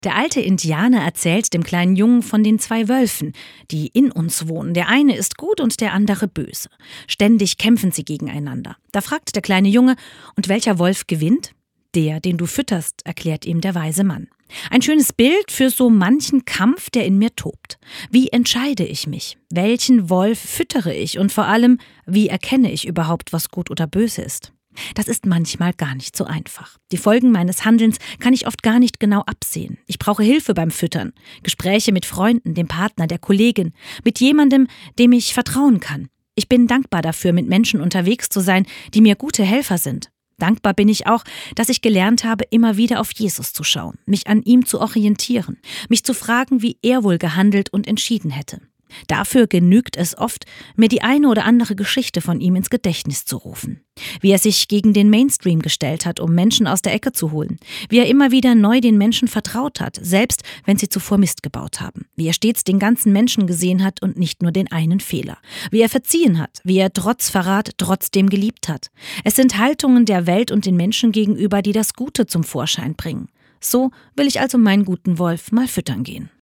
Der alte Indianer erzählt dem kleinen Jungen von den zwei Wölfen, die in uns wohnen. Der eine ist gut und der andere böse. Ständig kämpfen sie gegeneinander. Da fragt der kleine Junge, und welcher Wolf gewinnt? Der, den du fütterst, erklärt ihm der weise Mann. Ein schönes Bild für so manchen Kampf, der in mir tobt. Wie entscheide ich mich? Welchen Wolf füttere ich? Und vor allem, wie erkenne ich überhaupt, was gut oder böse ist? Das ist manchmal gar nicht so einfach. Die Folgen meines Handelns kann ich oft gar nicht genau absehen. Ich brauche Hilfe beim Füttern, Gespräche mit Freunden, dem Partner, der Kollegin, mit jemandem, dem ich vertrauen kann. Ich bin dankbar dafür, mit Menschen unterwegs zu sein, die mir gute Helfer sind. Dankbar bin ich auch, dass ich gelernt habe, immer wieder auf Jesus zu schauen, mich an ihm zu orientieren, mich zu fragen, wie er wohl gehandelt und entschieden hätte. Dafür genügt es oft, mir die eine oder andere Geschichte von ihm ins Gedächtnis zu rufen. Wie er sich gegen den Mainstream gestellt hat, um Menschen aus der Ecke zu holen. Wie er immer wieder neu den Menschen vertraut hat, selbst wenn sie zuvor Mist gebaut haben. Wie er stets den ganzen Menschen gesehen hat und nicht nur den einen Fehler. Wie er verziehen hat, wie er trotz Verrat trotzdem geliebt hat. Es sind Haltungen der Welt und den Menschen gegenüber, die das Gute zum Vorschein bringen. So will ich also meinen guten Wolf mal füttern gehen.